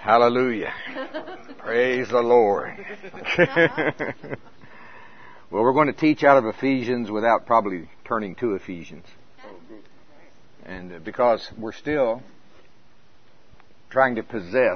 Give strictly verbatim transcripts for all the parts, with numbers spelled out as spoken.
Hallelujah. Praise the Lord. Well, we're going to teach out of Ephesians without probably turning to Ephesians. And because we're still trying to possess,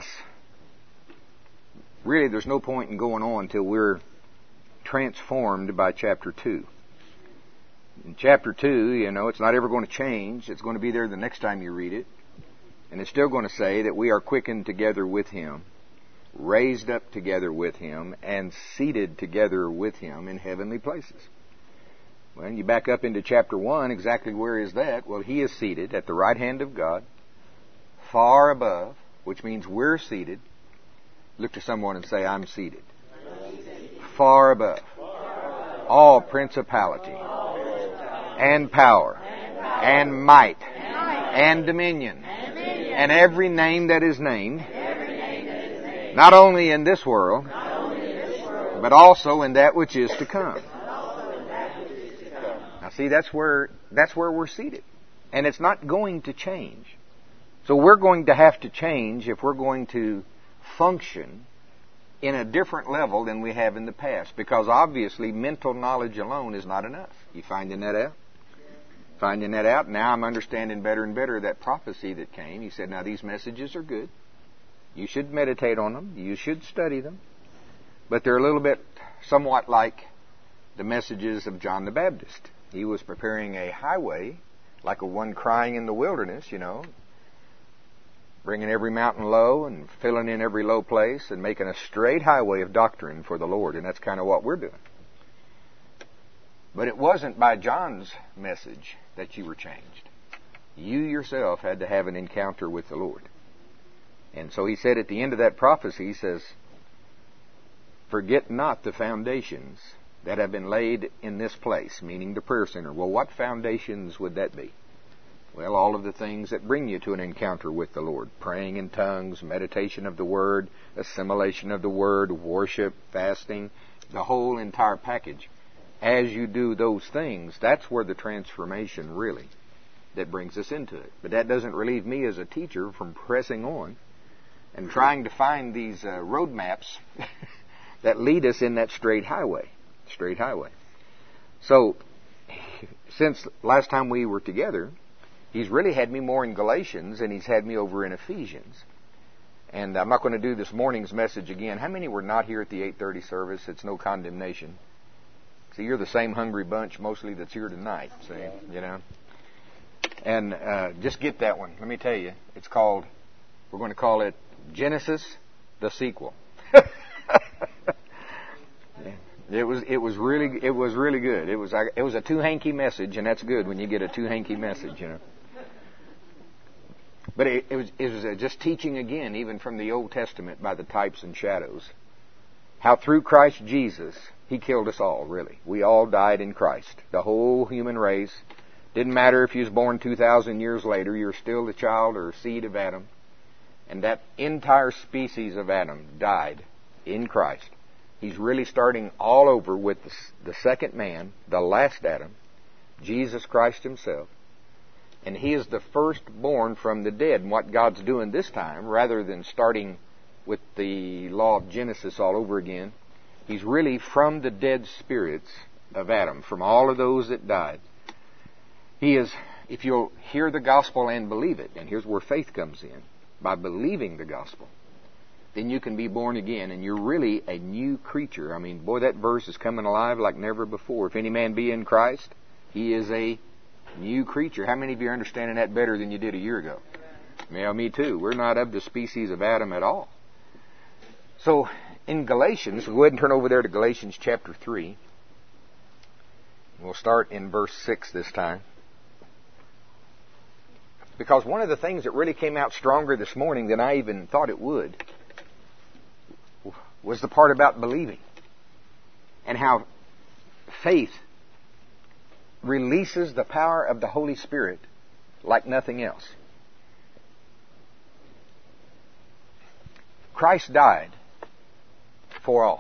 really there's no point in going on until we're transformed by chapter two. In chapter two, you know, it's not ever going to change. It's going to be there the next time you read it. And it's still going to say that we are quickened together with Him, raised up together with Him, and seated together with Him in heavenly places. Well, you back up into chapter one, exactly where is that? Well, He is seated at the right hand of God, far above, which means we're seated. Look to someone and say, I'm seated. Far above. All principality, and power, and might, and dominion, and every name that is named, not only in this world, but also in that which is to come. Now see, that's where, that's where we're seated. And it's not going to change. So we're going to have to change if we're going to function in a different level than we have in the past. Because obviously mental knowledge alone is not enough. You finding that out? Finding that out, now I'm understanding better and better that prophecy that came. He said, now these messages are good. You should meditate on them. You should study them. But they're a little bit somewhat like the messages of John the Baptist. He was preparing a highway, like a one crying in the wilderness, you know, bringing every mountain low and filling in every low place and making a straight highway of doctrine for the Lord. And that's kind of what we're doing. But it wasn't by John's message that you were changed. You yourself had to have an encounter with the Lord. And so he said at the end of that prophecy, he says, forget not the foundations that have been laid in this place, meaning the prayer center. Well, what foundations would that be? Well, all of the things that bring you to an encounter with the Lord. Praying in tongues, meditation of the Word, assimilation of the Word, worship, fasting, the whole entire package. As you do those things, that's where the transformation really, that brings us into it. But that doesn't relieve me as a teacher from pressing on and trying to find these uh, roadmaps that lead us in that straight highway. Straight highway. So, since last time we were together, he's really had me more in Galatians and he's had me over in Ephesians. And I'm not going to do this morning's message again. How many were not here at the eight thirty service? It's no condemnation. See, you're the same hungry bunch mostly that's here tonight, see, you know. And uh, just get that one. Let me tell you, it's called, we're going to call it Genesis, the sequel. It was it was really it was really good. It was it was a two hanky message, and that's good when you get a two hanky message, you know. But it, it was it was just teaching again, even from the Old Testament, by the types and shadows, how through Christ Jesus He killed us all. Really, we all died in Christ. The whole human race. Didn't matter if you was born two thousand years later. You're still the child or seed of Adam, and that entire species of Adam died in Christ. He's really starting all over with the, the second man, the last Adam, Jesus Christ Himself. And He is the firstborn from the dead. And what God's doing this time, rather than starting with the law of Genesis all over again, He's really from the dead spirits of Adam, from all of those that died. He is, if you'll hear the gospel and believe it, and here's where faith comes in, by believing the gospel, then you can be born again, and you're really a new creature. I mean, boy, that verse is coming alive like never before. If any man be in Christ, he is a new creature. How many of you are understanding that better than you did a year ago? Well, me too. We're not of the species of Adam at all. So, in Galatians, we'll go ahead and turn over there to Galatians chapter three. We'll start in verse six this time. Because one of the things that really came out stronger this morning than I even thought it would was the part about believing and how faith releases the power of the Holy Spirit like nothing else. Christ died for all.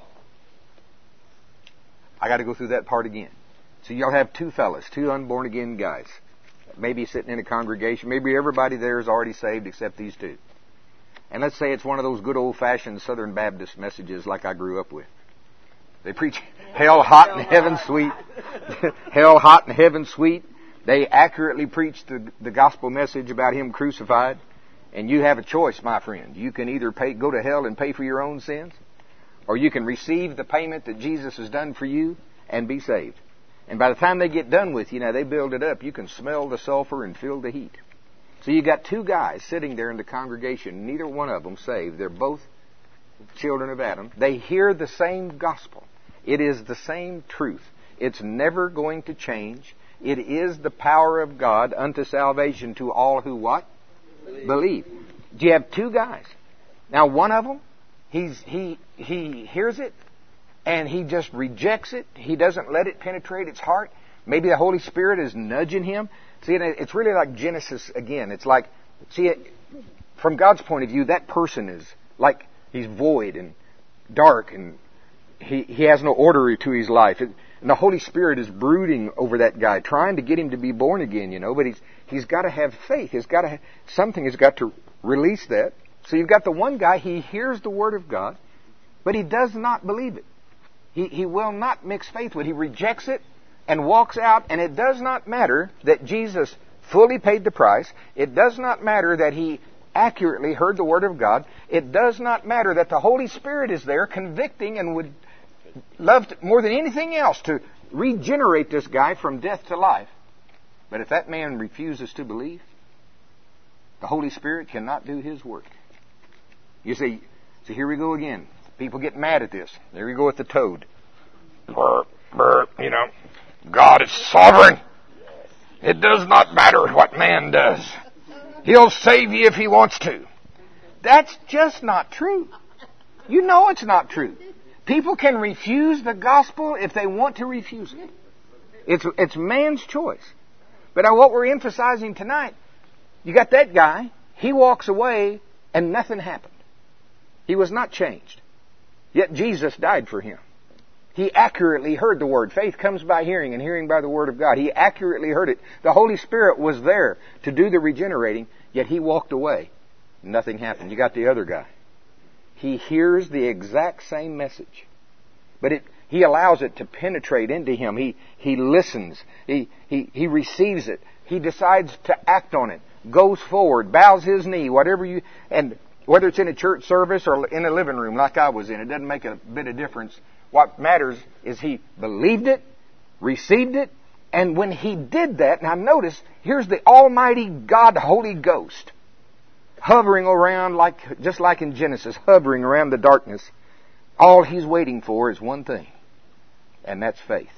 I got to go through that part again. So you'll have two fellas, two unborn again guys, maybe sitting in a congregation. Maybe everybody there is already saved except these two. And let's say it's one of those good old-fashioned Southern Baptist messages like I grew up with. They preach hell hot and heaven sweet. Hell hot and heaven sweet. They accurately preach the, the gospel message about Him crucified. And you have a choice, my friend. You can either pay, go to hell and pay for your own sins, or you can receive the payment that Jesus has done for you and be saved. And by the time they get done with you, now they build it up, you can smell the sulfur and feel the heat. So you got two guys sitting there in the congregation, neither one of them saved. They're both children of Adam. They hear the same gospel. It is the same truth. It's never going to change. It is the power of God unto salvation to all who what? Believe. Believe. Do you have two guys? Now one of them, he's, he, he hears it and he just rejects it. He doesn't let it penetrate his heart. Maybe the Holy Spirit is nudging him. See, it's really like Genesis again. It's like, see, from God's point of view, that person is like he's void and dark and he, he has no order to his life. It, and the Holy Spirit is brooding over that guy, trying to get him to be born again, you know. But he's he's got to have faith. He's got to have, something has got to release that. So you've got the one guy, he hears the Word of God, but he does not believe it. He he will not mix faith with it. He rejects it and walks out, and it does not matter that Jesus fully paid the price. It does not matter that he accurately heard the Word of God. It does not matter that the Holy Spirit is there convicting and would love to, more than anything else to regenerate this guy from death to life. But if that man refuses to believe, the Holy Spirit cannot do His work. You see, so here we go again. People get mad at this. There we go with the toad. Burr, burr, you know. God is sovereign. It does not matter what man does. He'll save you if He wants to. That's just not true. You know it's not true. People can refuse the gospel if they want to refuse it. It's, it's man's choice. But now what we're emphasizing tonight, you got that guy, he walks away and nothing happened. He was not changed. Yet Jesus died for him. He accurately heard the Word. Faith comes by hearing, and hearing by the Word of God. He accurately heard it. The Holy Spirit was there to do the regenerating, yet he walked away. Nothing happened. You got the other guy. He hears the exact same message, but it, he allows it to penetrate into him. He, he listens. He, he, he receives it. He decides to act on it. Goes forward, bows his knee, whatever you, and whether it's in a church service or in a living room like I was in, it doesn't make a bit of difference. What matters is he believed it, received it, and when he did that, now notice, here's the Almighty God, Holy Ghost, hovering around like, just like in Genesis, hovering around the darkness. All He's waiting for is one thing, and that's faith.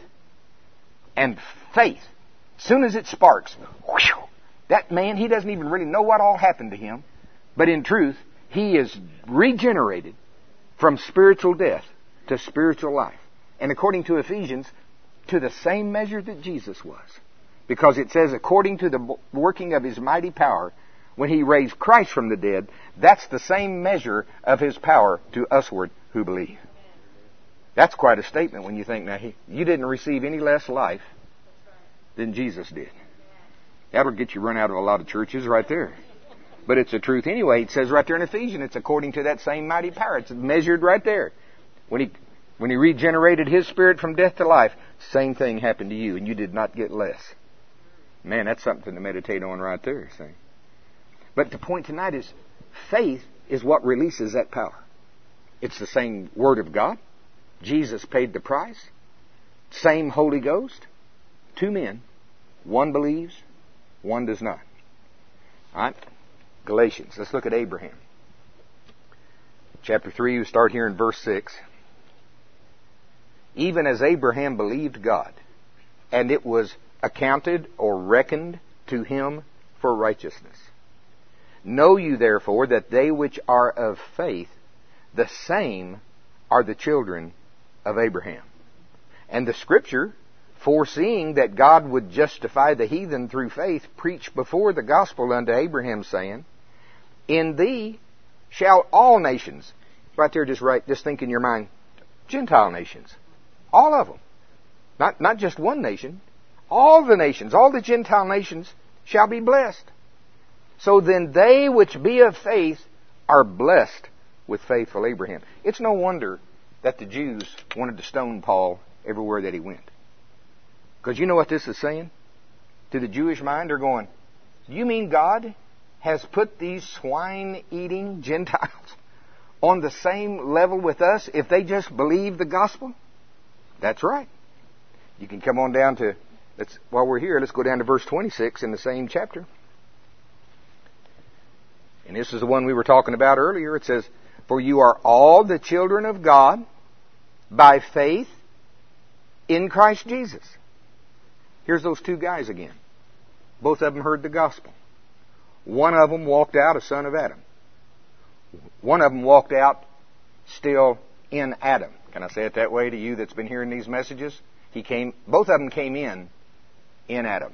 And faith, as soon as it sparks, whew, that man, he doesn't even really know what all happened to him, but in truth, he is regenerated from spiritual death to spiritual life. And according to Ephesians, to the same measure that Jesus was. Because it says, according to the working of His mighty power, when He raised Christ from the dead, that's the same measure of His power to usward who believe. That's quite a statement when you think, now, he, you didn't receive any less life than Jesus did. That'll get you run out of a lot of churches right there. But it's the truth anyway. It says right there in Ephesians, it's according to that same mighty power. It's measured right there. When he, when he regenerated His Spirit from death to life, same thing happened to you, and you did not get less. Man, that's something to meditate on right there. See? But the point tonight is, faith is what releases that power. It's the same Word of God. Jesus paid the price. Same Holy Ghost. Two men. One believes, one does not. All right? Galatians. Let's look at Abraham. Chapter three, we start here in verse six. Even as Abraham believed God, and it was accounted or reckoned to him for righteousness. Know you therefore that they which are of faith, the same are the children of Abraham. And the Scripture, foreseeing that God would justify the heathen through faith, preached before the gospel unto Abraham, saying, In thee shall all nations, right there, just write, just think in your mind, Gentile nations. All of them. Not, not just one nation. All the nations, all the Gentile nations shall be blessed. So then they which be of faith are blessed with faithful Abraham. It's no wonder that the Jews wanted to stone Paul everywhere that he went. Because you know what this is saying? To the Jewish mind, they're going, you mean God has put these swine-eating Gentiles on the same level with us if they just believe the gospel? That's right. You can come on down to, let's, while we're here, let's go down to verse twenty-six in the same chapter. And this is the one we were talking about earlier. It says, for you are all the children of God by faith in Christ Jesus. Here's those two guys again. Both of them heard the gospel. One of them walked out a son of Adam. One of them walked out still in Adam. Can I say it that way to you that's been hearing these messages? He came. Both of them came in in Adam.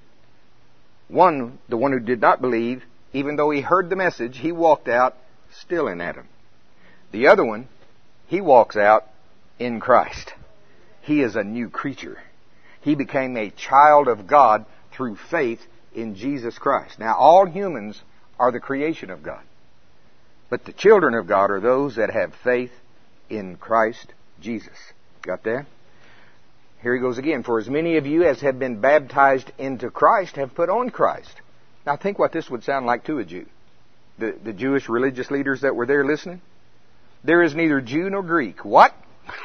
One, the one who did not believe, even though he heard the message, he walked out still in Adam. The other one, he walks out in Christ. He is a new creature. He became a child of God through faith in Jesus Christ. Now, all humans are the creation of God. But the children of God are those that have faith in Christ Jesus. Got that? Here he goes again. For as many of you as have been baptized into Christ have put on Christ. Now think what this would sound like to a Jew. The, the Jewish religious leaders that were there listening. There is neither Jew nor Greek. What?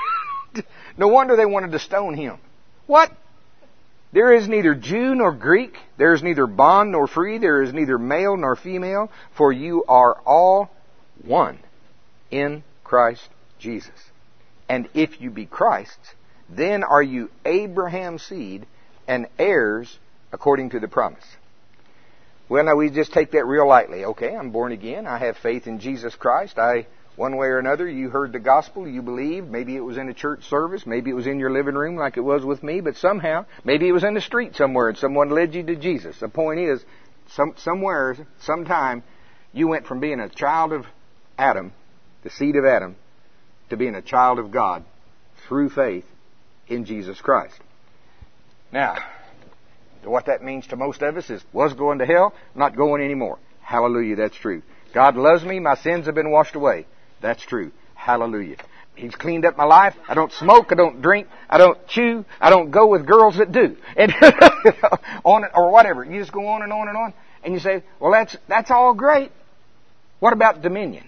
No wonder they wanted to stone him. What? There is neither Jew nor Greek. There is neither bond nor free. There is neither male nor female. For you are all one in Christ Jesus. And if you be Christ's, then are you Abraham's seed and heirs according to the promise. Well, now we just take that real lightly. Okay, I'm born again. I have faith in Jesus Christ. I, one way or another, you heard the gospel, you believed. Maybe it was in a church service. Maybe it was in your living room like it was with me. But somehow, maybe it was in the street somewhere and someone led you to Jesus. The point is, some, somewhere, sometime, you went from being a child of Adam, the seed of Adam, to being a child of God through faith in Jesus Christ. Now, what that means to most of us is, was going to hell, not going anymore. Hallelujah, that's true. God loves me, my sins have been washed away. That's true. Hallelujah. He's cleaned up my life. I don't smoke, I don't drink, I don't chew, I don't go with girls that do. And on or whatever. You just go on and on and on. And you say, well, that's that's all great. What about dominion?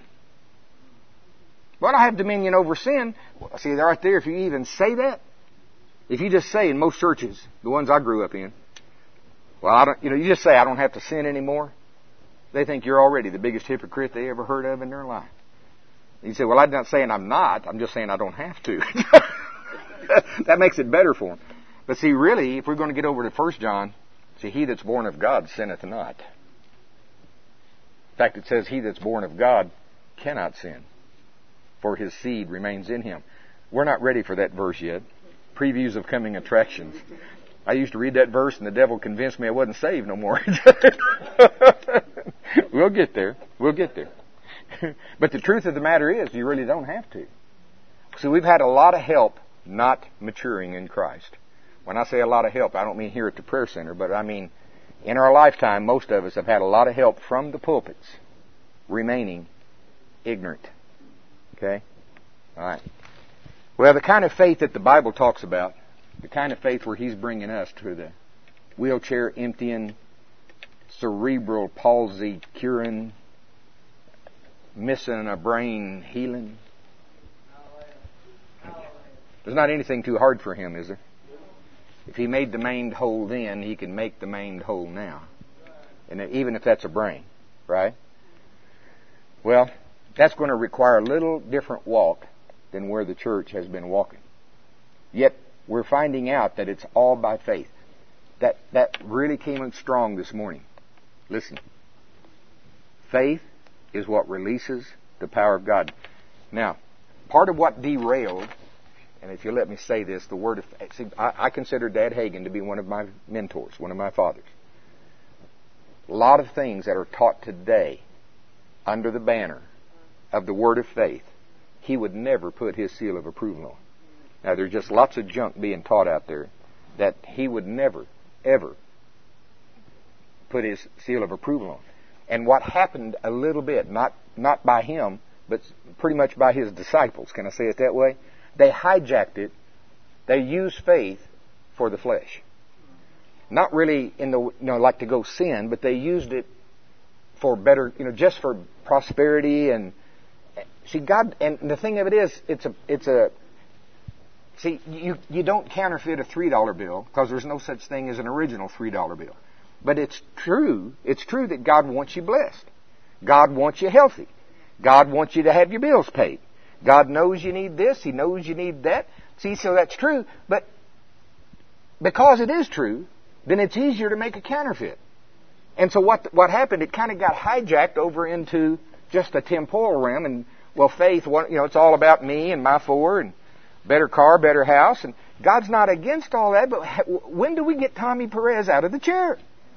Well, I have dominion over sin. Well, see, right there, if you even say that, if you just say in most churches, the ones I grew up in, well, I don't, you know, you just say I don't have to sin anymore. They think you're already the biggest hypocrite they ever heard of in their life. You say, well, I'm not saying I'm not. I'm just saying I don't have to. That makes it better for them. But see, really, if we're going to get over to First John, see, he that's born of God sinneth not. In fact, it says he that's born of God cannot sin, for his seed remains in him. We're not ready for that verse yet. Previews of coming attractions. I used to read that verse and the devil convinced me I wasn't saved no more. We'll get there. We'll get there. But the truth of the matter is, you really don't have to. So we've had a lot of help not maturing in Christ. When I say a lot of help, I don't mean here at the prayer center, but I mean in our lifetime, most of us have had a lot of help from the pulpits remaining ignorant. Okay? All right. Well, the kind of faith that the Bible talks about, the kind of faith where He's bringing us to the wheelchair emptying, cerebral palsy curing, missing a brain healing. There's not anything too hard for Him, is there? If He made the maimed whole then, He can make the maimed whole now. And even if that's a brain, right? Well, that's going to require a little different walk than where the church has been walking. Yet, we're finding out that it's all by faith. That, that really came in strong this morning. Listen. Faith is what releases the power of God. Now, part of what derailed, and if you let me say this, the word of see, I, I consider Dad Hagin to be one of my mentors, one of my fathers. A lot of things that are taught today under the banner of the word of faith, he would never put his seal of approval on. Now, there's just lots of junk being taught out there that he would never, ever put his seal of approval on. And what happened a little bit, not not by him, but pretty much by his disciples. Can I say it that way? They hijacked it. They used faith for the flesh. Not really in the, you know, like to go sin, but they used it for better, you know, just for prosperity and, see, God, and the thing of it is, it's a, it's a, see, you, you don't counterfeit a three dollar bill because there's no such thing as an original three dollar bill. But it's true, it's true that God wants you blessed. God wants you healthy. God wants you to have your bills paid. God knows you need this, He knows you need that. See, so that's true, but because it is true, then it's easier to make a counterfeit. And so what what happened, it kind of got hijacked over into just a temporal realm, and, well, faith, you know, it's all about me and my four, and better car, better house, and God's not against all that, but when do we get Tommy Perez out of the chair?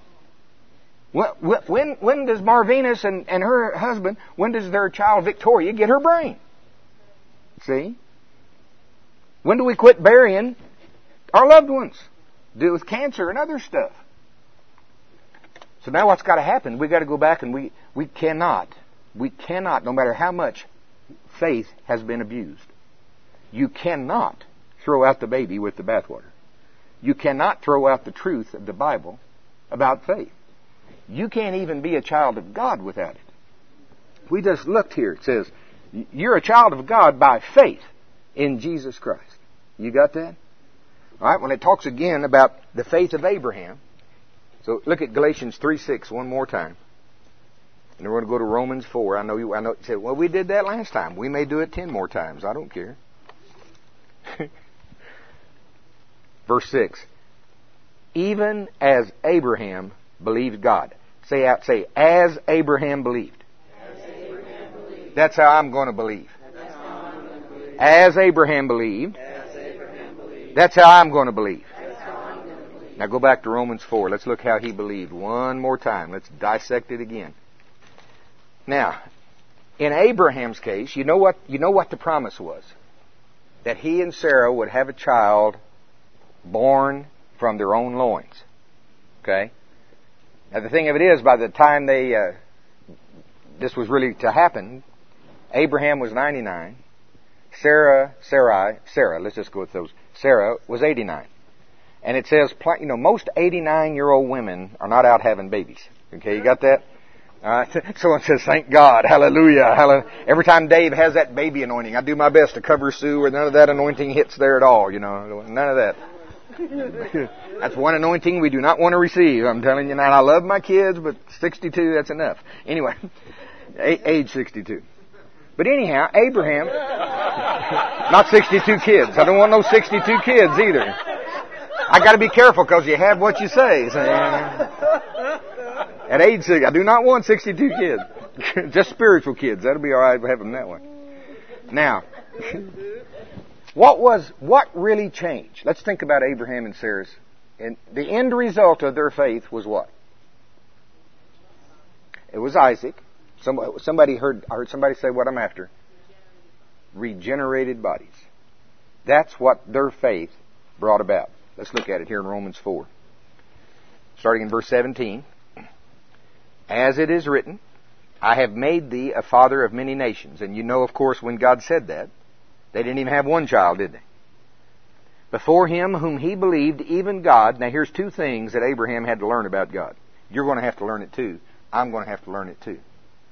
When, when does Marvinus and, and her husband, when does their child Victoria get her brain? See? When do we quit burying our loved ones? Deal with cancer and other stuff. So now what's got to happen? We've got to go back, and we, we cannot, we cannot, no matter how much faith has been abused, you cannot throw out the baby with the bathwater. You cannot throw out the truth of the Bible about faith. You can't even be a child of God without it. We just looked here. It says, you're a child of God by faith in Jesus Christ. You got that? All right, when it talks again about the faith of Abraham, so look at Galatians three six one more time. And we're going to go to Romans four. I know you, I know you said, well, we did that last time. We may do it ten more times. I don't care. Verse six. Even as Abraham believed God. Say out, say, as Abraham believed. As Abraham believed. That's how I'm going to believe. That's how I'm going to believe. As Abraham believed. As Abraham believed. That's how I'm going to believe. That's how I'm going to believe. Now go back to Romans four. Let's look how he believed one more time. Let's dissect it again. Now, in Abraham's case, you know what, you know what the promise was? That he and Sarah would have a child born from their own loins. Okay? Now the thing of it is, by the time they, uh, this was really to happen, Abraham was ninety-nine. Sarah, Sarai, Sarah, let's just go with those. Sarah was eighty-nine. And it says, you know, most eighty-nine-year-old women are not out having babies. Okay, you got that? All right. Someone says, thank God, hallelujah, hallelujah. Every time Dave has that baby anointing, I do my best to cover Sue, or none of that anointing hits there at all, you know, none of that. That's one anointing we do not want to receive. I'm telling you now, I love my kids, but sixty-two, that's enough. Anyway, age sixty-two. But anyhow, Abraham, not sixty-two kids. I don't want no sixty-two kids either. I got to be careful because you have what you say. So, at age six, I do not want sixty-two kids. Just spiritual kids. That'll be all right. We'll have them that way. Now, what was, what really changed? Let's think about Abraham and Sarah's. And the end result of their faith was what? It was Isaac. Somebody, somebody heard, I heard somebody say what I'm after. Regenerated bodies. That's what their faith brought about. Let's look at it here in Romans four. Starting in verse seventeen. As it is written, I have made thee a father of many nations. And you know, of course, when God said that, they didn't even have one child, did they? Before him whom he believed, even God. Now here's two things that Abraham had to learn about God. You're going to have to learn it too. I'm going to have to learn it too.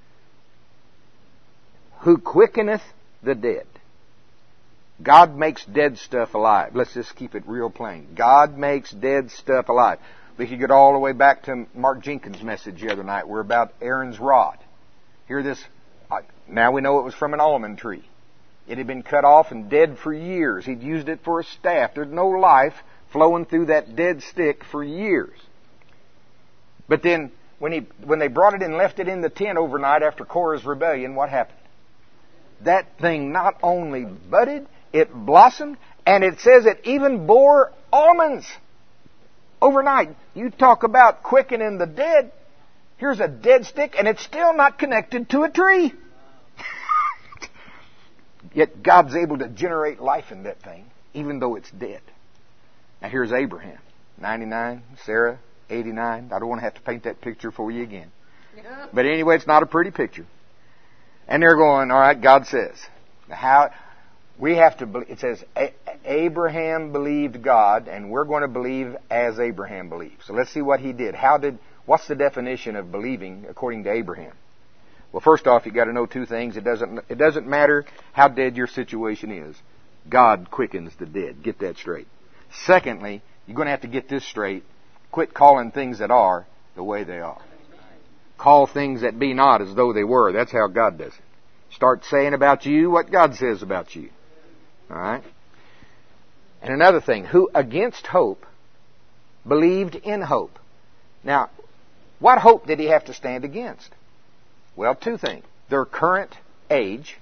Who quickeneth the dead. God makes dead stuff alive. Let's just keep it real plain. God makes dead stuff alive. We could get all the way back to Mark Jenkins' message the other night. We're about Aaron's rod. Hear this. Now we know it was from an almond tree. It had been cut off and dead for years. He'd used it for a staff. There's no life flowing through that dead stick for years. But then when he when they brought it and left it in the tent overnight after Korah's rebellion, what happened? That thing not only budded, it blossomed, and it says it even bore almonds overnight. You talk about quickening the dead. Here's a dead stick, and it's still not connected to a tree. Yet God's able to generate life in that thing, even though it's dead. Now here's Abraham, ninety-nine, Sarah, eighty-nine. I don't want to have to paint that picture for you again. But anyway, it's not a pretty picture. And they're going, all right, God says. How we have to believe, it says Abraham believed God, and we're going to believe as Abraham believed. So let's see what he did. How did, what's the definition of believing according to Abraham? Well, first off, you've got to know two things. It doesn't, it doesn't matter how dead your situation is. God quickens the dead. Get that straight. Secondly, you're going to have to get this straight. Quit calling things that are the way they are. Call things that be not as though they were. That's how God does it. Start saying about you what God says about you. All right? And another thing, who against hope believed in hope. Now, what hope did he have to stand against? Well, two things. Their current age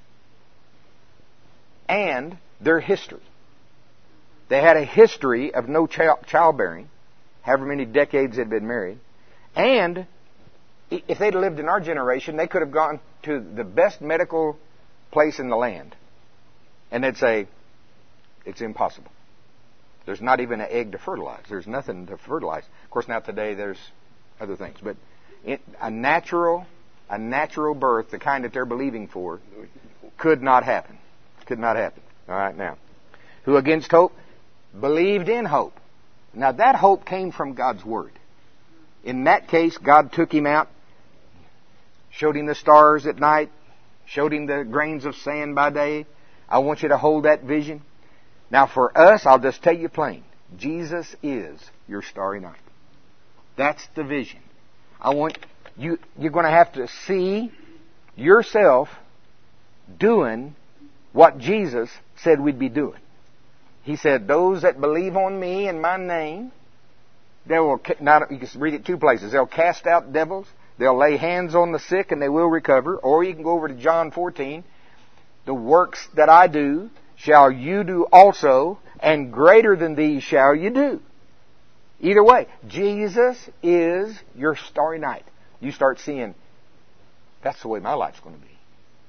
and their history. They had a history of no child- childbearing, however many decades they'd been married. And if they'd lived in our generation, they could have gone to the best medical place in the land. And they'd say, it's impossible. There's not even an egg to fertilize. There's nothing to fertilize. Of course, now today there's other things. But it, a natural, a natural birth, the kind that they're believing for, could not happen. Could not happen. All right, now. Who against hope believed in hope. Now that hope came from God's Word. In that case, God took him out, showed him the stars at night, showed him the grains of sand by day. I want you to hold that vision. Now for us, I'll just tell you plain. Jesus is your starry night. That's the vision. I want you, you're going to have to see yourself doing what Jesus said we'd be doing. He said, those that believe on me in my name, they will, not, you can read it two places. They'll cast out devils. They'll lay hands on the sick and they will recover. Or you can go over to John fourteen. The works that I do shall you do also, and greater than these shall you do. Either way, Jesus is your starry night. You start seeing, that's the way my life's going to be.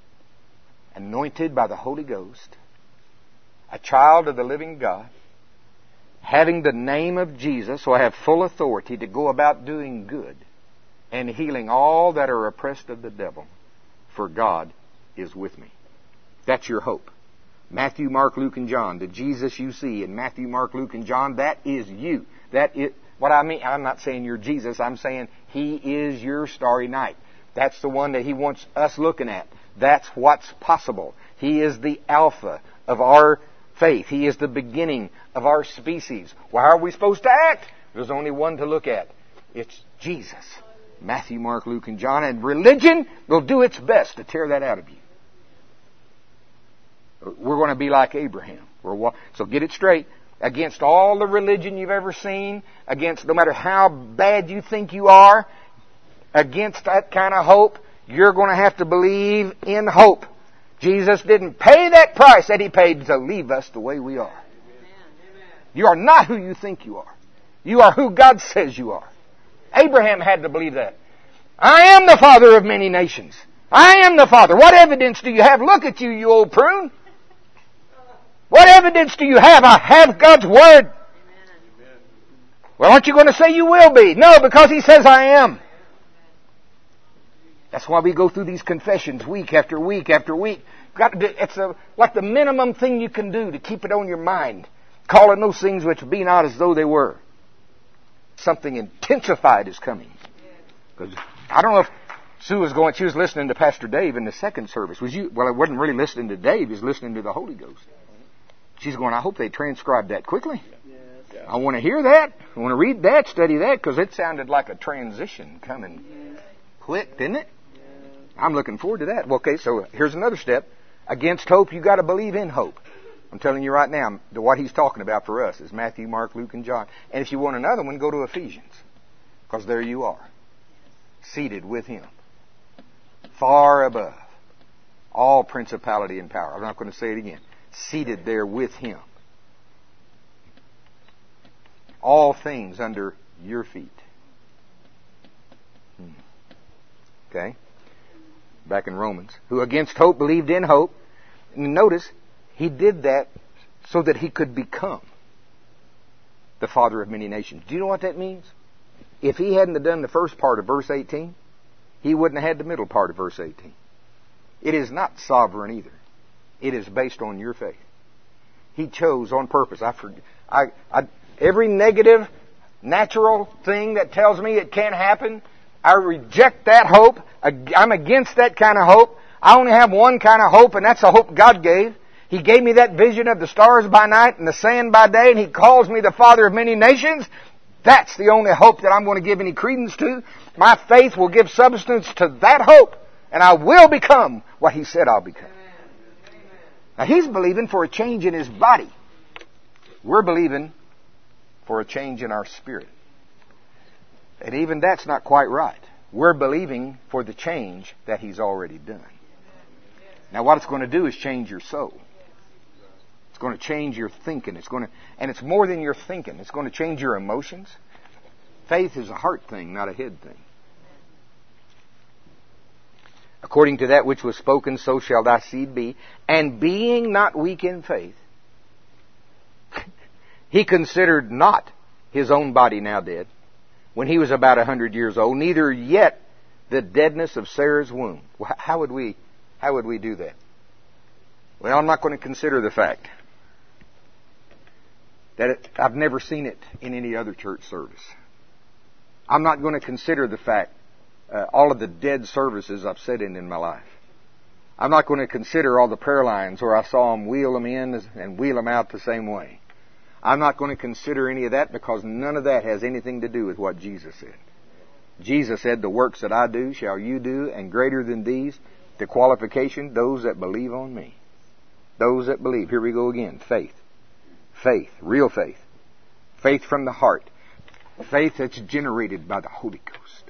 Anointed by the Holy Ghost, a child of the living God, having the name of Jesus, so I have full authority to go about doing good and healing all that are oppressed of the devil, for God is with me. That's your hope. Matthew, Mark, Luke, and John, the Jesus you see in Matthew, Mark, Luke, and John, that is you. That is what I mean. I'm not saying you're Jesus. I'm saying He is your starry night. That's the one that He wants us looking at. That's what's possible. He is the Alpha of our faith. He is the beginning of our species. Well, how are we supposed to act? There's only one to look at. It's Jesus. Matthew, Mark, Luke, and John. And religion will do its best to tear that out of you. We're going to be like Abraham. We're, so get it straight. Against all the religion you've ever seen, against no matter how bad you think you are, against that kind of hope, you're going to have to believe in hope. Jesus didn't pay that price that He paid to leave us the way we are. You are not who you think you are. You are who God says you are. Abraham had to believe that. I am the father of many nations. I am the father. What evidence do you have? Look at you, you old prune. What evidence do you have? I have God's Word. Amen. Well, aren't you going to say you will be? No, because He says I am. That's why we go through these confessions week after week after week. It's a, like the minimum thing you can do to keep it on your mind. Calling those things which be not as though they were. Something intensified is coming. Because I don't know if Sue was going, she was listening to Pastor Dave in the second service. Was you? Well, I wasn't really listening to Dave. He was listening to the Holy Ghost. She's going, I hope they transcribe that quickly. Yes. I want to hear that. I want to read that, study that, because it sounded like a transition coming yes. quick, didn't it? Yes. I'm looking forward to that. Well, okay, so here's another step. Against hope, you've got to believe in hope. I'm telling you right now, what he's talking about for us is Matthew, Mark, Luke, and John. And if you want another one, go to Ephesians, because there you are, seated with Him, far above all principality and power. I'm not going to say it again. Seated there with Him. All things under your feet. Hmm. Okay. Back in Romans. Who against hope believed in hope. And notice, he did that so that he could become the father of many nations. Do you know what that means? If he hadn't have done the first part of verse eighteen, he wouldn't have had the middle part of verse eighteen. It is not sovereign either. It is based on your faith. He chose on purpose. I, forget, I, I every negative, natural thing that tells me it can't happen, I reject that hope. I'm against that kind of hope. I only have one kind of hope, and that's the hope God gave. He gave me that vision of the stars by night and the sand by day, and He calls me the father of many nations. That's the only hope that I'm going to give any credence to. My faith will give substance to that hope, and I will become what He said I'll become. Now, He's believing for a change in His body. We're believing for a change in our spirit. And even that's not quite right. We're believing for the change that He's already done. Now, what it's going to do is change your soul. It's going to change your thinking. It's going to, and it's more than your thinking. It's going to change your emotions. Faith is a heart thing, not a head thing. According to that which was spoken, so shall thy seed be. And being not weak in faith, he considered not his own body now dead, when he was about a hundred years old, neither yet the deadness of Sarah's womb. How would we, how would we do that? Well, I'm not going to consider the fact that it, I've never seen it in any other church service. I'm not going to consider the fact uh, all of the dead services I've sat in in my life. I'm not going to consider all the prayer lines where I saw them wheel them in and wheel them out the same way. I'm not going to consider any of that, because none of that has anything to do with what Jesus said. Jesus said, the works that I do shall you do, and greater than these, the qualification, those that believe on me. Those that believe. Here we go again. Faith. Faith. Real faith. Faith from the heart. Faith that's generated by the Holy Ghost.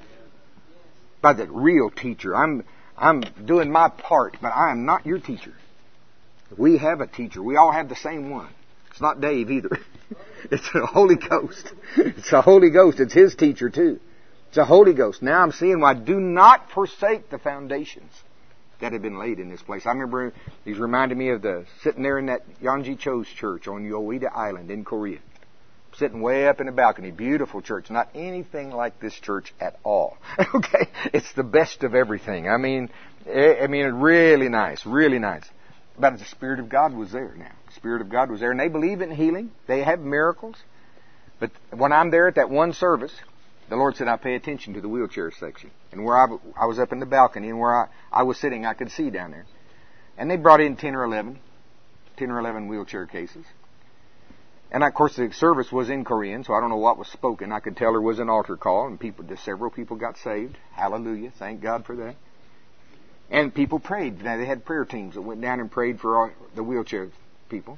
By the real teacher. I'm, I'm doing my part, but I am not your teacher. We have a teacher. We all have the same one. It's not Dave either. It's the Holy Ghost. It's the Holy Ghost. It's His teacher too. It's the Holy Ghost. Now I'm seeing why. Do not forsake the foundations that have been laid in this place. I remember he's reminded me of the sitting there in that Yonggi Cho's church on Yoida Island in Korea. Sitting way up in the balcony. Beautiful church. Not anything like this church at all. Okay? It's the best of everything. I mean, I mean, really nice. Really nice. But the Spirit of God was there now. The Spirit of God was there. And they believe in healing. They have miracles. But when I'm there at that one service, the Lord said I pay attention to the wheelchair section. And where I, I was up in the balcony, and where I, I was sitting, I could see down there. And they brought in ten or eleven, ten or eleven wheelchair cases. And of course the service was in Korean, so I don't know what was spoken. I could tell there was an altar call, and people, just several people got saved. Hallelujah. Thank God for that. And people prayed. Now, they had prayer teams that went down and prayed for all the wheelchair people.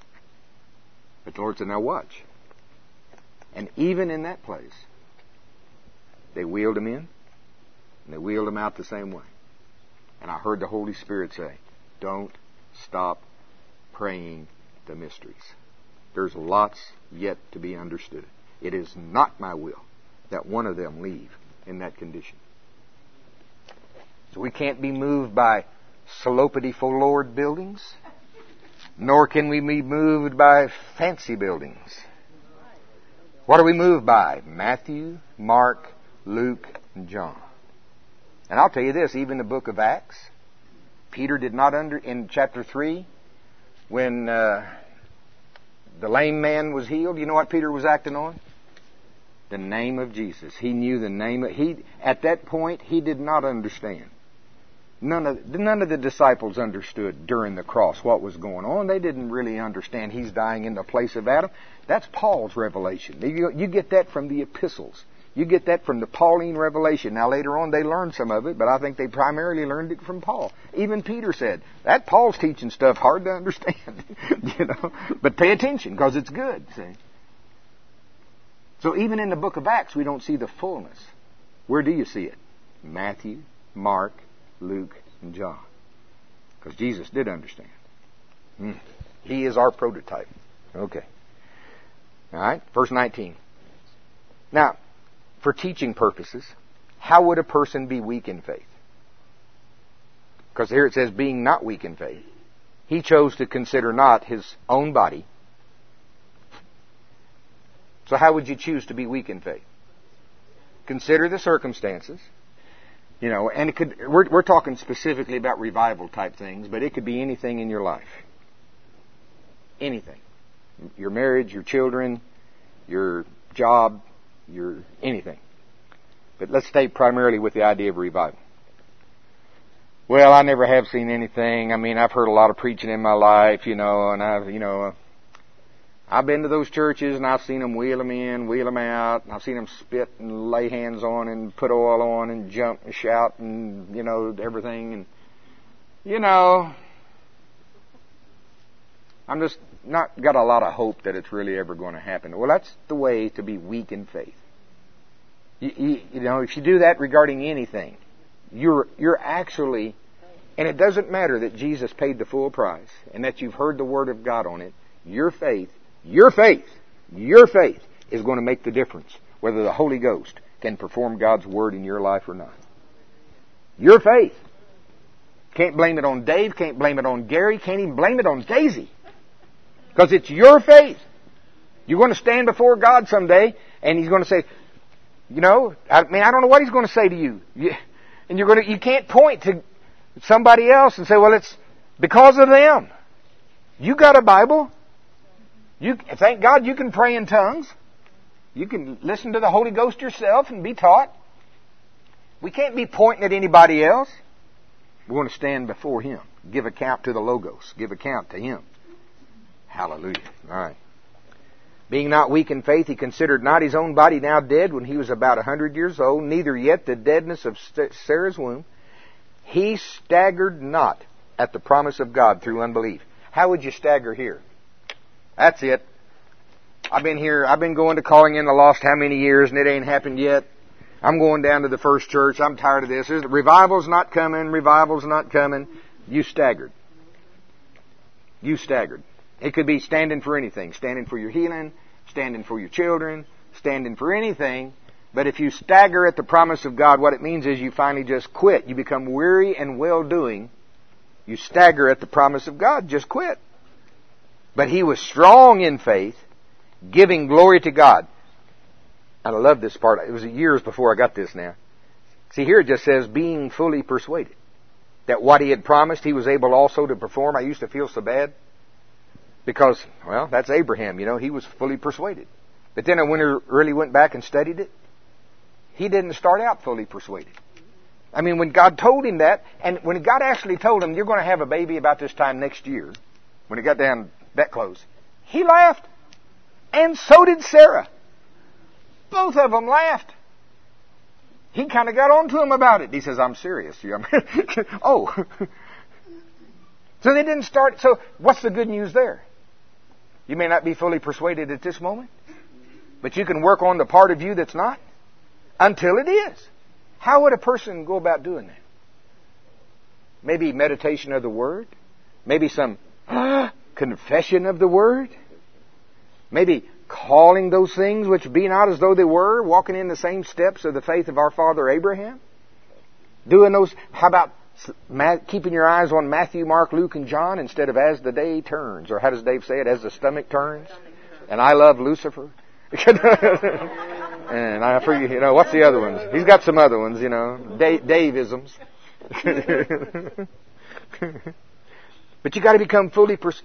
But the Lord said, now watch. And even in that place, they wheeled them in, and they wheeled them out the same way. And I heard the Holy Spirit say, don't stop praying the mysteries. There's lots yet to be understood. It is not my will that one of them leave in that condition. So we can't be moved by slopity-fo-lord buildings, nor can we be moved by fancy buildings. What are we moved by? Matthew, Mark, Luke, and John. And I'll tell you this, even the book of Acts, Peter did not under, in chapter three, when uh, the lame man was healed, you know what Peter was acting on? The name of Jesus. He knew the name of, he, at that point, he did not understand. None of, none of the disciples understood during the cross what was going on. They didn't really understand He's dying in the place of Adam. That's Paul's revelation. You, you get that from the epistles. You get that from the Pauline revelation. Now later on they learned some of it, but I think they primarily learned it from Paul. Even Peter said, that Paul's teaching stuff hard to understand. You know, but pay attention because it's good. See? So even in the book of Acts we don't see the fullness. Where do you see it? Matthew, Mark, Luke, and John. Because Jesus did understand. Mm. He is our prototype. Okay. All right. Verse nineteen. Now, for teaching purposes, how would a person be weak in faith? Because here it says, being not weak in faith. He chose to consider not his own body. So how would you choose to be weak in faith? Consider the circumstances. You know, and it could, we're, we're talking specifically about revival type things, but it could be anything in your life. Anything. Your marriage, your children, your job, your anything. But let's stay primarily with the idea of revival. Well, I never have seen anything. I mean, I've heard a lot of preaching in my life, you know, and I've, you know, I've been to those churches and I've seen them wheel them in, wheel them out, and I've seen them spit and lay hands on and put oil on and jump and shout and, you know, everything. And, you know, I'm just not got a lot of hope that it's really ever going to happen. Well, that's the way to be weak in faith. You, you, you know, if you do that regarding anything, you're you're actually, and it doesn't matter that Jesus paid the full price and that you've heard the Word of God on it, your faith Your faith, your faith is going to make the difference whether the Holy Ghost can perform God's Word in your life or not. Your faith. Can't blame it on Dave, can't blame it on Gary, can't even blame it on Daisy. Because it's your faith. You're going to stand before God someday and He's going to say, you know, I mean, I don't know what He's going to say to you. And you're going to, you can't point to somebody else and say, well, it's because of them. You got a Bible. You, thank God you can pray in tongues. You can listen to the Holy Ghost yourself and be taught. We can't be pointing at anybody else. We're going to stand before Him. Give account to the Logos. Give account to Him. Hallelujah. All right. Being not weak in faith, he considered not his own body now dead when he was about a hundred years old, neither yet the deadness of Sarah's womb. He staggered not at the promise of God through unbelief. How would you stagger here? That's it. I've been here, I've been going to Calling in the Lost how many years, and it ain't happened yet. I'm going down to the first church. I'm tired of this. Revival's not coming. Revival's not coming. You staggered. You staggered. It could be standing for anything. Standing for your healing, standing for your children, standing for anything. But if you stagger at the promise of God, what it means is you finally just quit. You become weary and well-doing. You stagger at the promise of God. Just quit. But he was strong in faith, giving glory to God. And I love this part. It was years before I got this now. See, here it just says, being fully persuaded that what he had promised, he was able also to perform. I used to feel so bad because, well, that's Abraham, you know. He was fully persuaded. But then when I really went back and studied it, he didn't start out fully persuaded. I mean, when God told him that, and when God actually told him, you're going to have a baby about this time next year, when it got down that close, he laughed. And so did Sarah. Both of them laughed. He kind of got on to him about it. He says, I'm serious. Oh. So they didn't start. So what's the good news there? You may not be fully persuaded at this moment, but you can work on the part of you that's not until it is. How would a person go about doing that? Maybe meditation of the Word. Maybe some confession of the Word. Maybe calling those things which be not as though they were, walking in the same steps of the faith of our father Abraham. Doing those, how about keeping your eyes on Matthew, Mark, Luke, and John instead of as the day turns? Or how does Dave say it? As the stomach turns? And I love Lucifer. And I forget, you know, what's the other ones? He's got some other ones, you know. Dave, Dave-isms. But you got to become fully pers-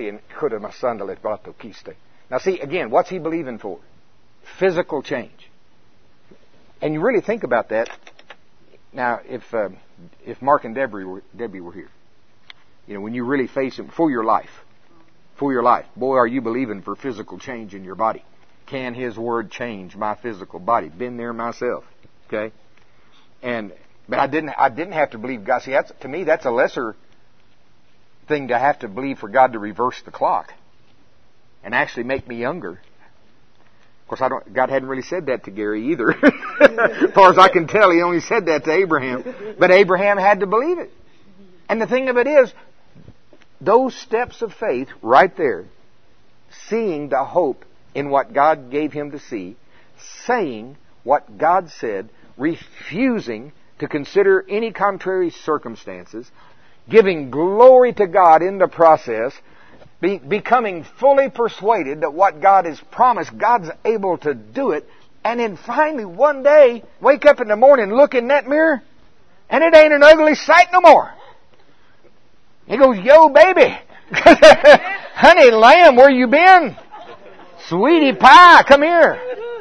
Now see, again, what's he believing for? Physical change. And you really think about that. Now, if uh, if Mark and Debbie were, Debbie were here, you know, when you really face him for your life, for your life, boy, are you believing for physical change in your body. Can His Word change my physical body? Been there myself. Okay? And but I didn't I didn't have to believe God. See, that's, to me, that's a lesser thing to have to believe for God to reverse the clock and actually make me younger. Of course, I don't. God hadn't really said that to Gary either. As far as I can tell, He only said that to Abraham. But Abraham had to believe it. And the thing of it is, those steps of faith right there, seeing the hope in what God gave him to see, saying what God said, refusing to consider any contrary circumstances, giving glory to God in the process, Be, becoming fully persuaded that what God has promised, God's able to do it, and then finally one day, wake up in the morning, look in that mirror, And it ain't an ugly sight no more. He goes, yo, baby. Honey, lamb, where you been? Sweetie pie, come here.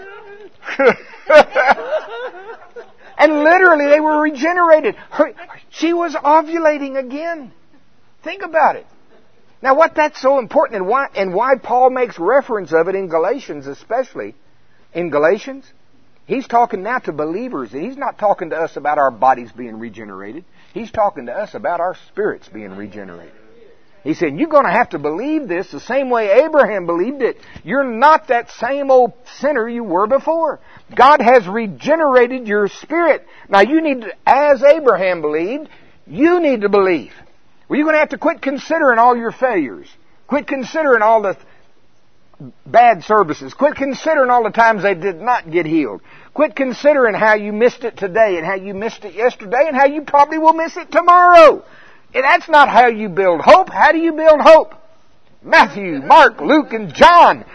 And literally they were regenerated. Her, she was ovulating again. Think about it. Now what that's so important and why, and why Paul makes reference of it in Galatians especially. In Galatians, he's talking now to believers. He's not talking to us about our bodies being regenerated. He's talking to us about our spirits being regenerated. He said, you're going to have to believe this the same way Abraham believed it. You're not that same old sinner you were before. God has regenerated your spirit. Now you need to, as Abraham believed, you need to believe. Well, you're going to have to quit considering all your failures. Quit considering all the bad services. Quit considering all the times they did not get healed. Quit considering how you missed it today and how you missed it yesterday and how you probably will miss it tomorrow. That's not how you build hope. How do you build hope? Matthew, Mark, Luke, and John.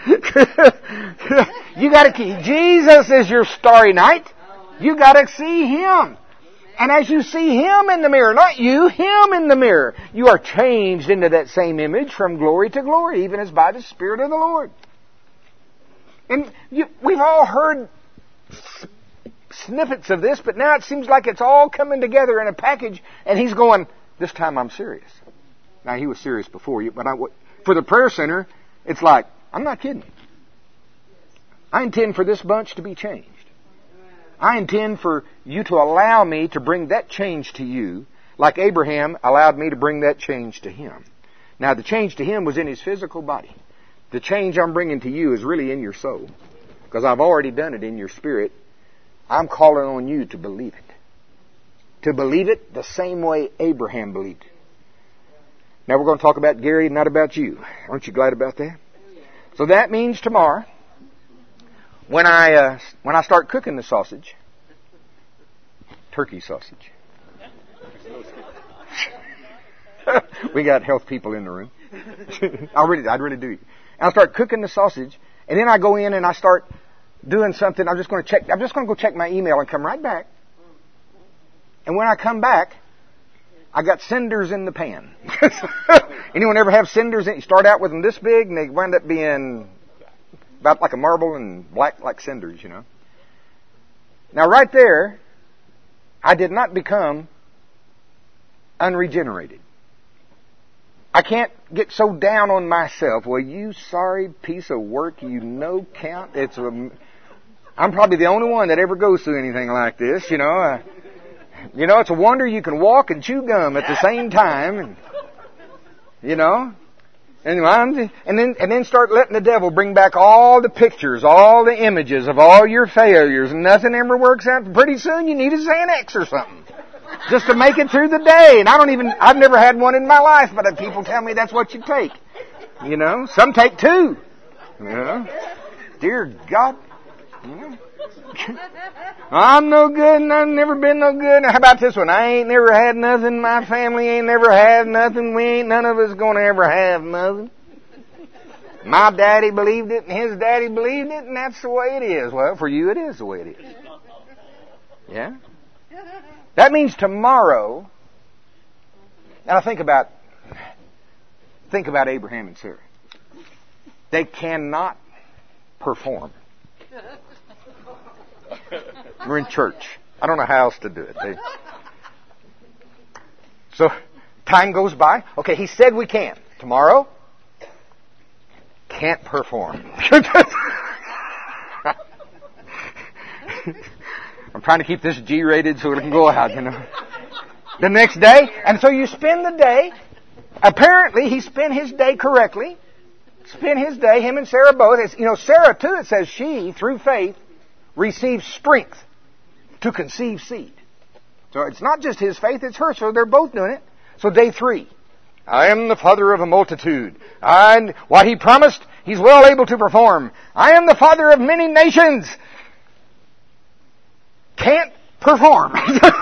You got to keep. Jesus is your starry night. You got to see Him. And as you see Him in the mirror, not you, Him in the mirror, you are changed into that same image from glory to glory, even as by the Spirit of the Lord. And you, we've all heard snippets of this, but now it seems like it's all coming together in a package, and He's going, this time I'm serious. Now, He was serious before you, but I, for the prayer center, it's like, I'm not kidding. I intend for this bunch to be changed. I intend for you to allow me to bring that change to you, like Abraham allowed me to bring that change to him. Now, the change to him was in his physical body. The change I'm bringing to you is really in your soul, because I've already done it in your spirit. I'm calling on you to believe it. To believe it the same way Abraham believed it. Now we're going to talk about Gary, not about you. Aren't you glad about that? So that means tomorrow, when I uh, when I start cooking the sausage, turkey sausage. We got health people in the room. I really, I really do. And I start cooking the sausage, and then I go in and I start doing something. I'm just going to check. I'm just going to go check my email and come right back. And when I come back, I got cinders in the pan. Anyone ever have cinders in? You start out with them this big, and they wind up being about like a marble and black like cinders, you know. Now, right there, I did not become unregenerated. I can't get so down on myself. Well, you sorry piece of work, you no count. It's a, I'm probably the only one that ever goes through anything like this, you know. Uh, you know, it's a wonder you can walk and chew gum at the same time, and, you know. And, and then and then start letting the devil bring back all the pictures, all the images of all your failures, and nothing ever works out. Pretty soon you need a Xanax or something just to make it through the day. And I don't even, I've never had one in my life, but people tell me that's what you take. You know, some take two. You know, dear God, you know. I'm no good and I've never been no good. Now, how about this one? I ain't never had nothing. My family ain't never had nothing. We ain't none of us going to ever have nothing. My daddy believed it and his daddy believed it, and that's the way it is. Well, for you it is the way it is. Yeah? That means tomorrow, now think about, think about Abraham and Sarah. They cannot perform. We're in church. I don't know how else to do it. They... So, time goes by. Okay, he said we can. Tomorrow, can't perform. I'm trying to keep this G-rated so it can go out, you know. The next day, and so you spend the day. Apparently, he spent his day correctly. Spent his day, him and Sarah both. It's, you know, Sarah too, it says she, through faith, received strength to conceive seed. So it's not just his faith, it's her. So they're both doing it. So day three. I am the father of a multitude. And what he promised, he's well able to perform. I am the father of many nations. Can't perform.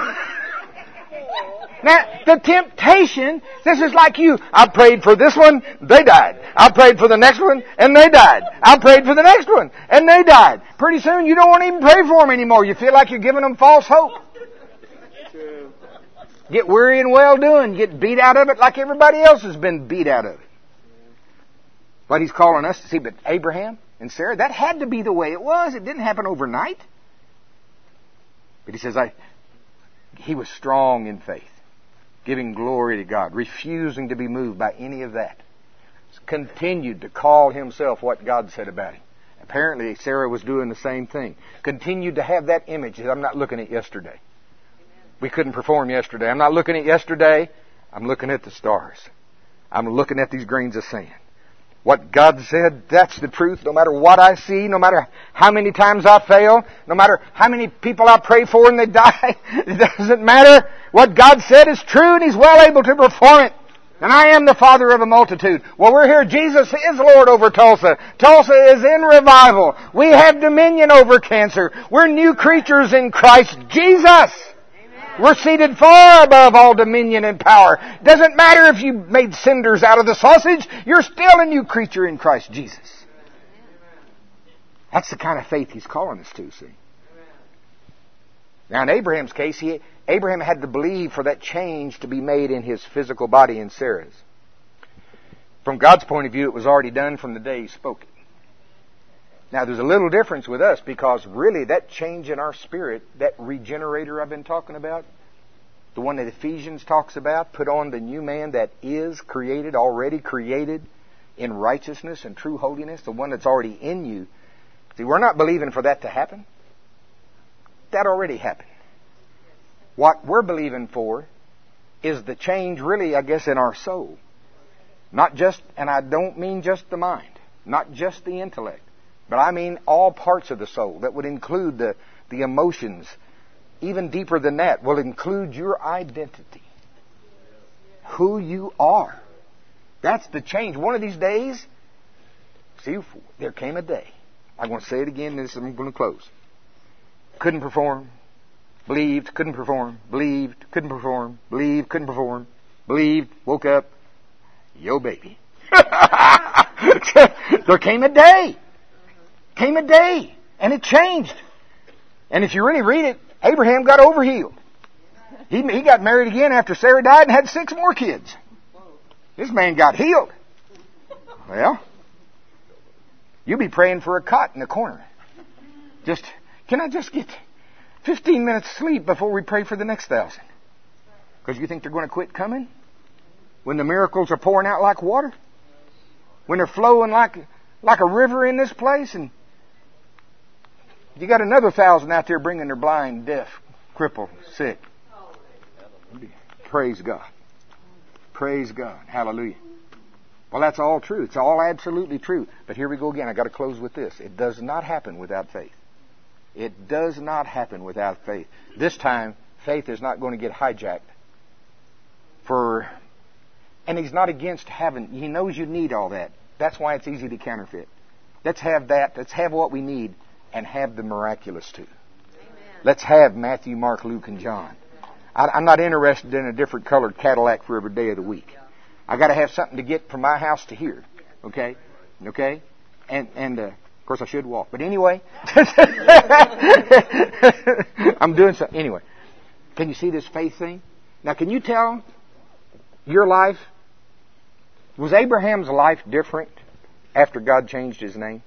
Now, the temptation, this is like you. I prayed for this one, they died. I prayed for the next one, and they died. I prayed for the next one, and they died. Pretty soon, you don't want to even pray for them anymore. You feel like you're giving them false hope. Get weary and well doing. Get beat out of it like everybody else has been beat out of it. But He's calling us to see, but Abraham and Sarah, that had to be the way it was. It didn't happen overnight. But He says, I, he was strong in faith, giving glory to God, refusing to be moved by any of that. Continued to call himself what God said about him. Apparently Sarah was doing the same thing. Continued to have that image. I'm not looking at yesterday. We couldn't perform yesterday. I'm not looking at yesterday. I'm looking at the stars. I'm looking at these grains of sand. What God said, that's the truth. No matter what I see, no matter how many times I fail, no matter how many people I pray for and they die, it doesn't matter. What God said is true and He's well able to perform it. And I am the father of a multitude. Well, we're here. Jesus is Lord over Tulsa. Tulsa is in revival. We have dominion over cancer. We're new creatures in Christ Jesus. Amen. We're seated far above all dominion and power. Doesn't matter if you made cinders out of the sausage. You're still a new creature in Christ Jesus. That's the kind of faith He's calling us to, see. Now, in Abraham's case, he, Abraham had to believe for that change to be made in his physical body and Sarah's. From God's point of view, it was already done from the day He spoke it. Now, there's a little difference with us because really that change in our spirit, that regenerator I've been talking about, the one that Ephesians talks about, put on the new man that is created, already created in righteousness and true holiness, the one that's already in you. See, we're not believing for that to happen. That already happened. What we're believing for is the change really, I guess, in our soul. Not just, and I don't mean just the mind, not just the intellect, but I mean all parts of the soul. That would include the, the emotions. Even deeper than that, will include your identity. Who you are. That's the change. One of these days, see, there came a day. I'm going to say it again, and I'm going to close. Couldn't perform, believed, couldn't perform, believed, couldn't perform, believed, couldn't perform, believed, woke up, yo baby. There came a day. Came a day. And it changed. And if you really read it, Abraham got overhealed. He, he got married again after Sarah died and had six more kids. This man got healed. Well, you'll be praying for a cot in the corner. Just... Can I just get fifteen minutes sleep before we pray for the next thousand? Because you think they're going to quit coming? When the miracles are pouring out like water? When they're flowing like, like a river in this place? And you got another thousand out there bringing their blind, deaf, crippled, sick. Praise God. Praise God. Hallelujah. Well, that's all true. It's all absolutely true. But here we go again. I've got to close with this. It does not happen without faith. It does not happen without faith. This time, faith is not going to get hijacked. For, and He's not against having, He knows you need all that. That's why it's easy to counterfeit. Let's have that. Let's have what we need and have the miraculous too. Amen. Let's have Matthew, Mark, Luke, and John. I, I'm not interested in a different colored Cadillac for every day of the week. I got to have something to get from my house to here. Okay? Okay? And, and, uh, of course, I should walk. But anyway, I'm doing something. Anyway, can you see this faith thing? Now, can you tell your life? Was Abraham's life different after God changed his name?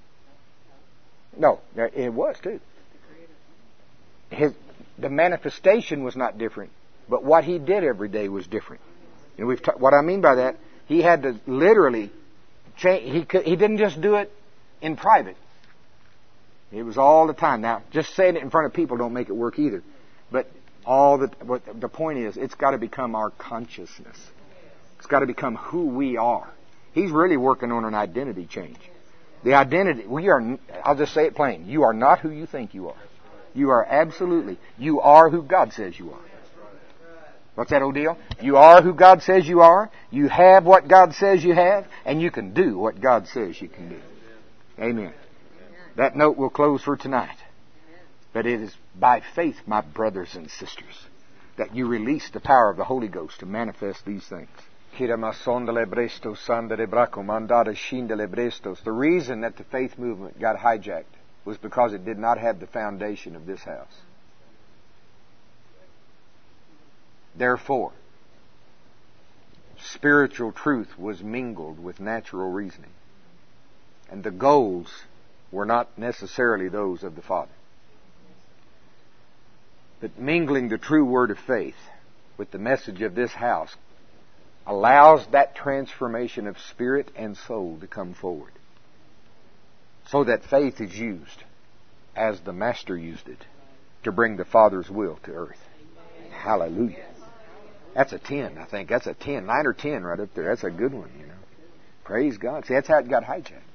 No, it was too. His, the manifestation was not different, but what he did every day was different. And we've ta- what I mean by that, he had to literally change. He could, he didn't just do it in private. It was all the time. Now, just saying it in front of people don't make it work either. But all the what the point is, it's got to become our consciousness. It's got to become who we are. He's really working on an identity change. The identity, we are, I'll just say it plain, you are not who you think you are. You are absolutely, you are who God says you are. What's that old deal? You are who God says you are, you have what God says you have, and you can do what God says you can do. Amen. That note will close for tonight. But it is by faith, my brothers and sisters, that you release the power of the Holy Ghost to manifest these things. The reason that the faith movement got hijacked was because it did not have the foundation of this house. Therefore, spiritual truth was mingled with natural reasoning. And the goals were not necessarily those of the Father. But mingling the true word of faith with the message of this house allows that transformation of spirit and soul to come forward. So that faith is used as the Master used it to bring the Father's will to earth. Hallelujah. That's a ten, I think. That's a ten. Nine or ten right up there. That's a good one, you know. Praise God. See, that's how it got hijacked.